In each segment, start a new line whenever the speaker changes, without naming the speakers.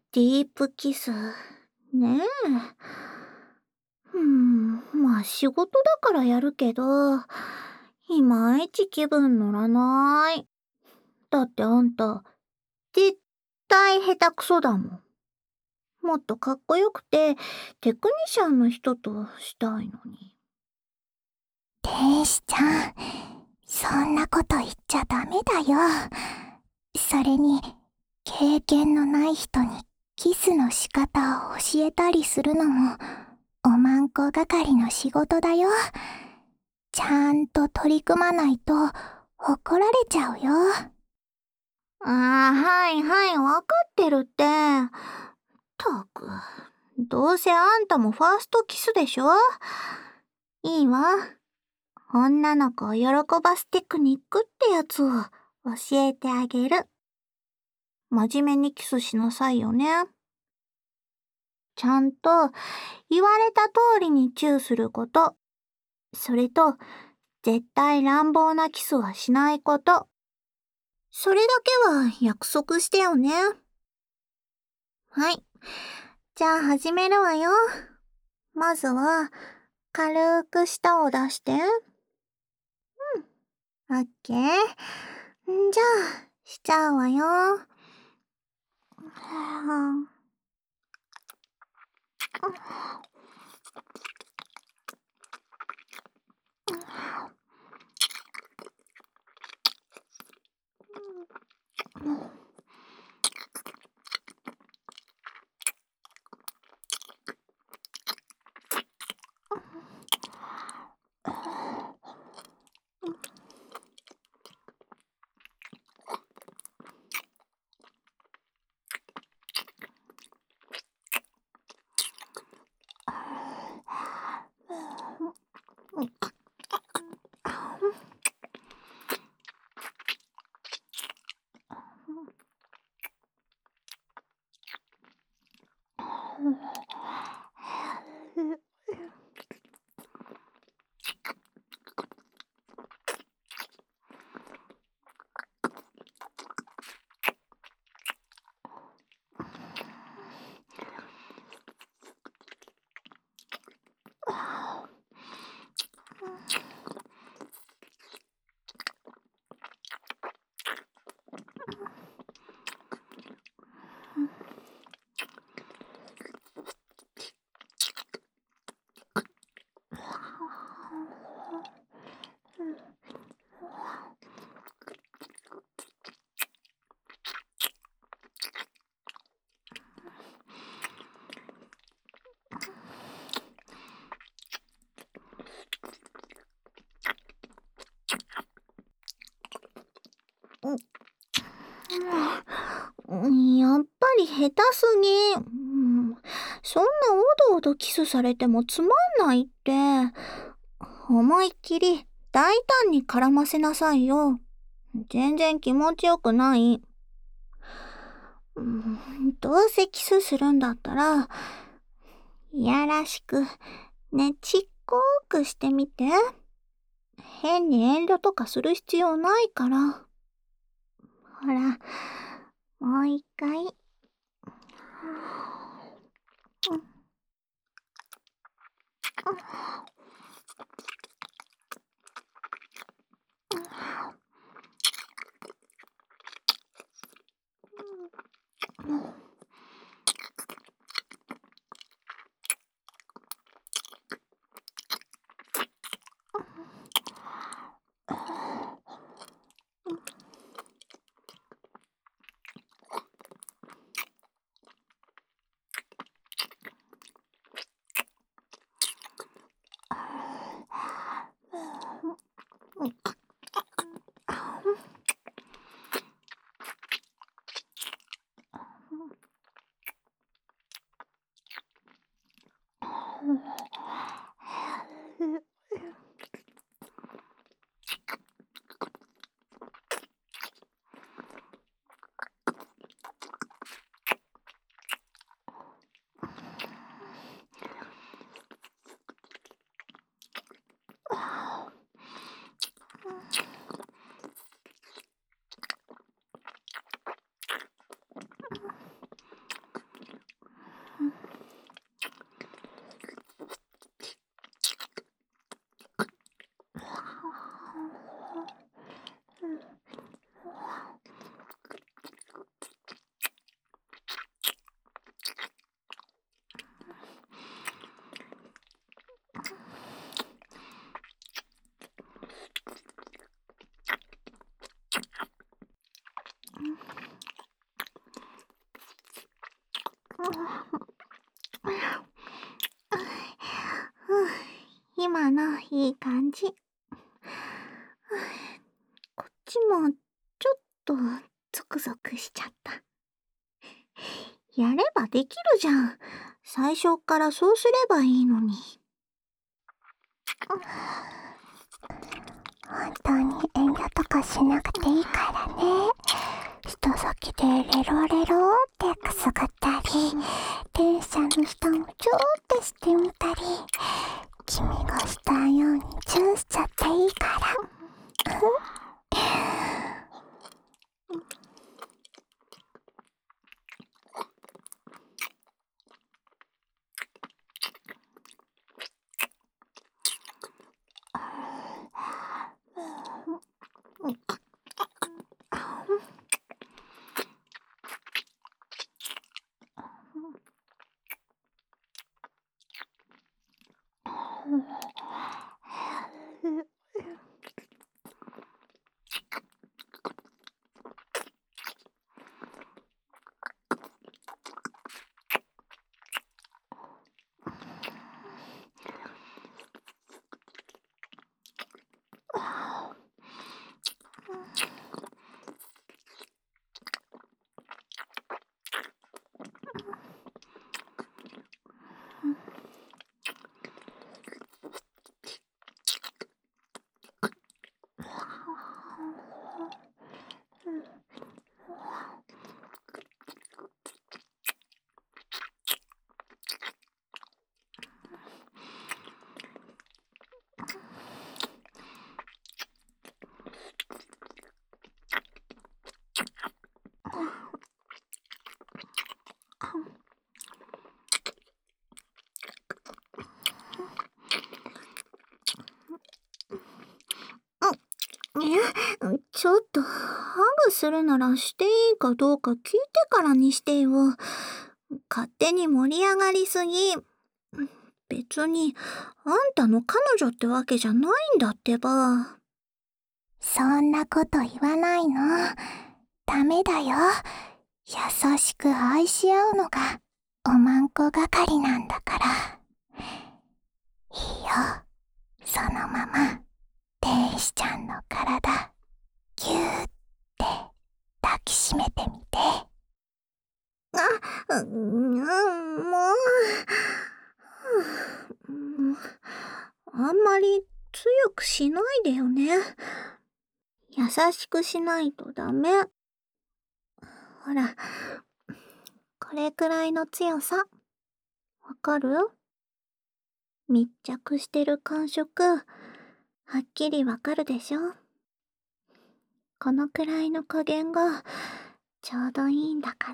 ディープキス。ねまあ仕事だからやるけど、いまいち気分乗らない。だってあんた、絶対下手くそだもん。もっとかっこよくて、テクニシャンの人としたいのに。
天使ちゃん、そんなこと言っちゃダメだよ。それに、経験のない人にキスの仕方を教えたりするのも、おまんこ係の仕事だよ。ちゃんと取り組まないと怒られちゃうよ。
はいはい、わかってるって。ったく、どうせあんたもファーストキスでしょ？いいわ。女の子を喜ばすテクニックってやつを教えてあげる。真面目にキスしなさいよね。ちゃんと言われた通りにチューすること。それと、絶対乱暴なキスはしないこと。それだけは約束してよね。はい。じゃあ始めるわよ。まずは、軽く舌を出して。オッケー。じゃあ、しちゃうわよ。やっぱり下手すぎ。そんなおどおどキスされてもつまんないって。思いっきり大胆に絡ませなさいよ。全然気持ちよくない。どうせキスするんだったら、いやらしく、ねちっこくしてみて。変に遠慮とかする必要ないから。ほら、もう一回。 今のいい感じ。こっちもちょっとゾクゾクしちゃった。やればできるじゃん。最初からそうすればいいのに。
本当に遠慮とかしなくていいからね。人先でレロレロってくすぐったり、電車の下もチューってしてみたり、君がしたいようにチューしちゃっていいから。
ちょっとハグするならしていいかどうか聞いてからにしてよ。勝手に盛り上がりすぎ。別にあんたの彼女ってわけじゃないんだってば。
そんなこと言わないの。ダメだよ。優しく愛し合うのがおまんこ係なんだから。いいよ。そのまま天使ちゃんの体ぎゅーって抱きしめてみて。
あんまり強くしないでよね。優しくしないとダメ。ほら、これくらいの強さ。わかる？密着してる感触、はっきりわかるでしょ？このくらいの加減がちょうどいいんだから。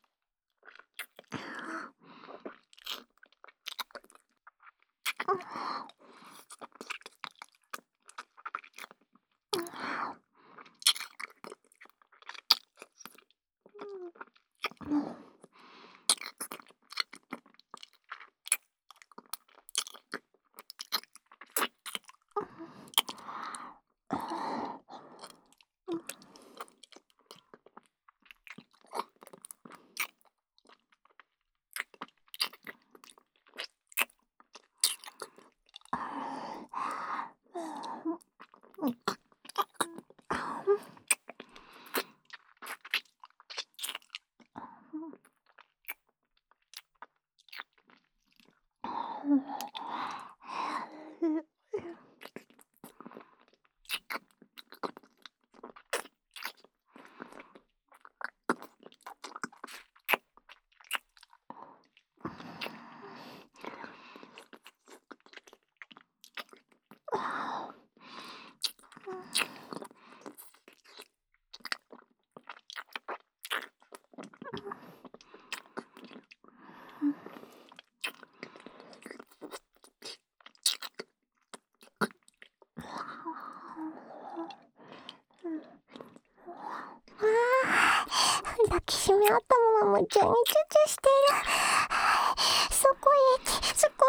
抱きしめ合ったまま夢中にチュチュしてる。そこへ行け、そこ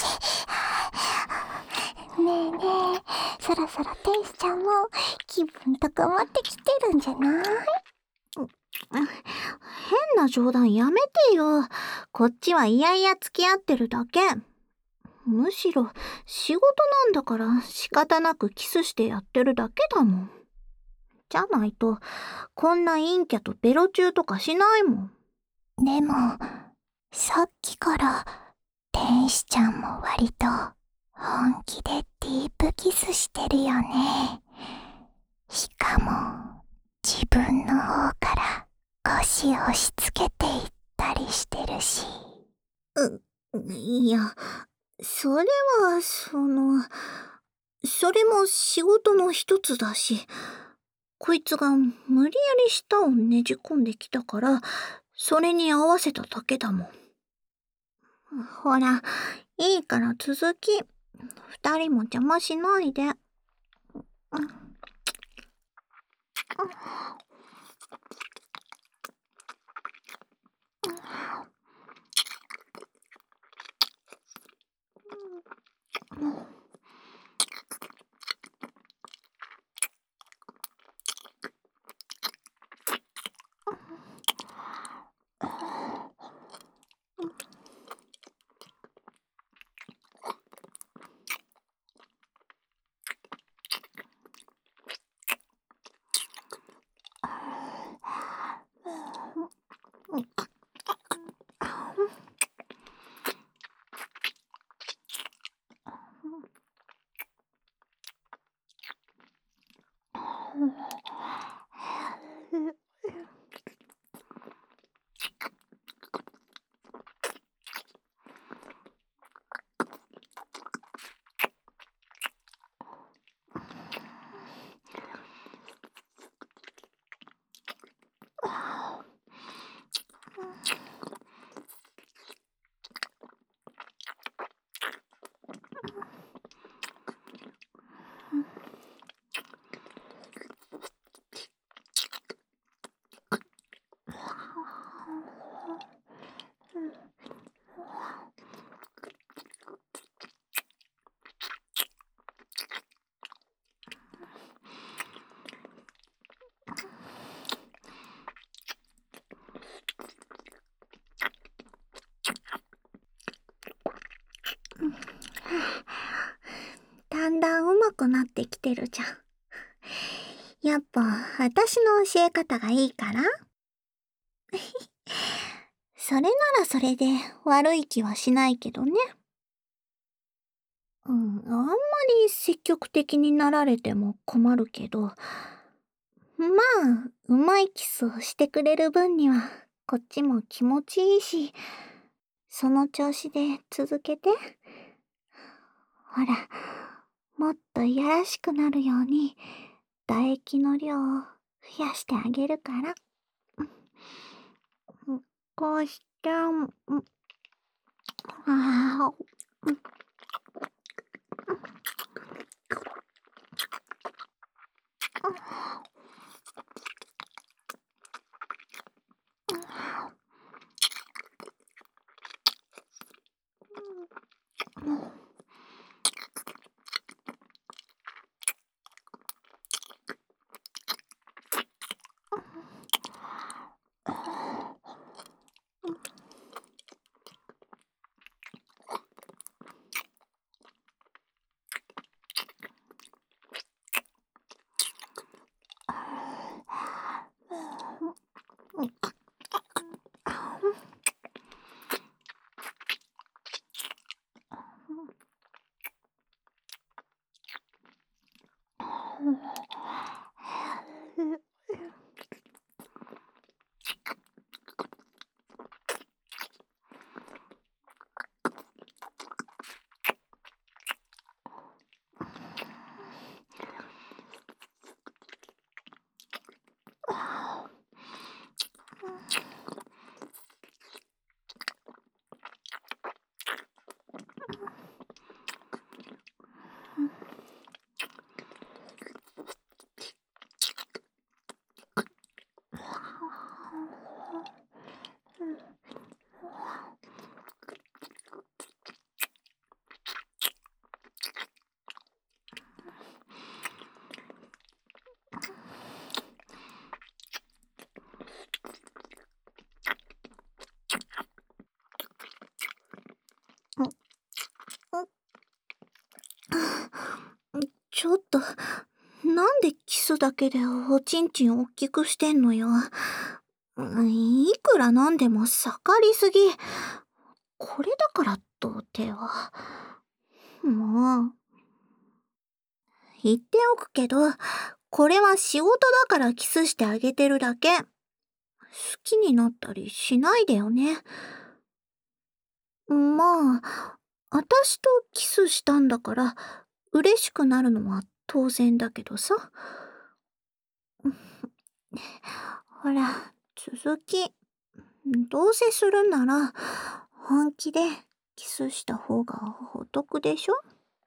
へ行け。ねえねえ、そろそろ天使ちゃんも気分高まってきてるんじゃない？
変な冗談やめてよ。こっちはいやいや付き合ってるだけ。むしろ仕事なんだから仕方なくキスしてやってるだけだもん。じゃないとこんな陰キャとベロチューとかしないもん。
でも、さっきから天使ちゃんも割と本気でディープキスしてるよね。しかも自分の方から腰押し付けていったりしてるし。
いや、それはそれも仕事の一つだし、こいつが無理やり舌をねじ込んできたから、それに合わせただけだもん。ほら、いいから続き。二人も邪魔しないで。だんだん上手くなってきてるじゃん。やっぱ私の教え方がいいからそれならそれで悪い気はしないけどね。あんまり積極的になられても困るけど、まあ、うまいキスをしてくれる分にはこっちも気持ちいいし、その調子で続けて。ほら、もっといやらしくなるように唾液の量を増やしてあげるから。こうして、あちょっと、なんでキスだけでおちんちん大きくしてんのよ。いくらなんでも盛りすぎ。これだから童貞は。もう。言っておくけど、これは仕事だからキスしてあげてるだけ。好きになったりしないでよね。まあ、私とキスしたんだから、嬉しくなるのは当然だけどさ。ほら、続き。どうせするなら、本気でキスした方がお得でしょ？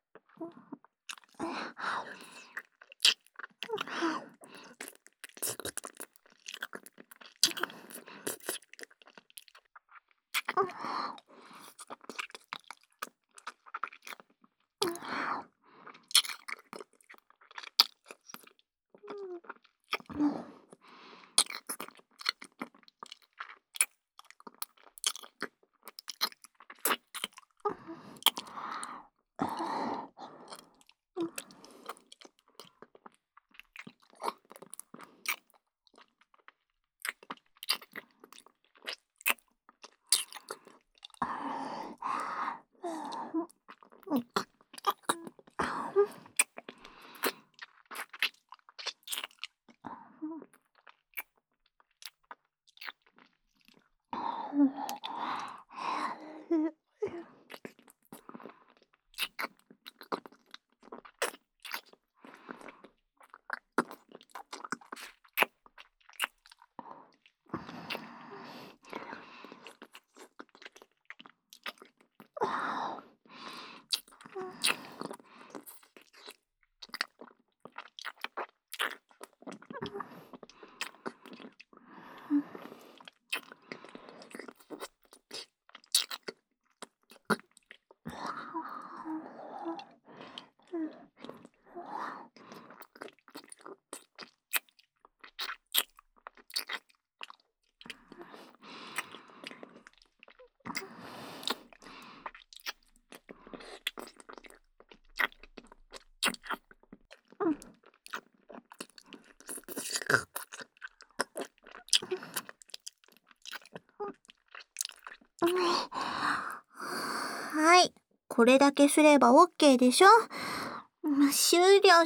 はい。これだけすれば OK でしょ？終了。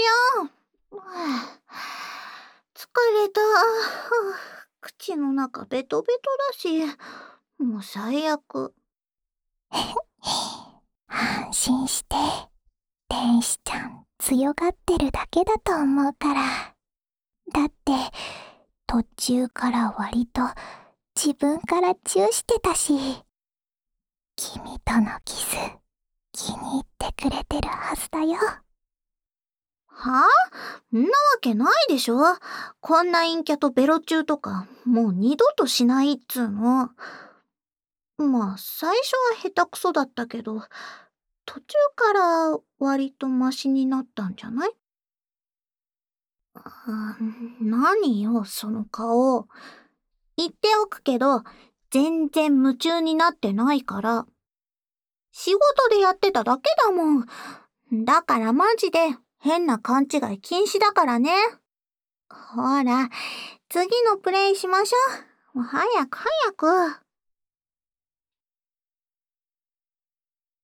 疲れた。口の中ベトベトだし、もう最悪。
安心して。天使ちゃん強がってるだけだと思うから。だって、途中から割と自分からチューしてたし。君とのキス、気に入ってくれてるはずだよ。
はぁ？んなわけないでしょ。こんな陰キャとベロチューとか、もう二度としないっつーの。まあ、最初は下手くそだったけど、途中から割とマシになったんじゃない？何よ、その顔。言っておくけど、全然夢中になってないから。仕事でやってただけだもん。だからマジで変な勘違い禁止だからね。ほら、次のプレイしましょう。早く。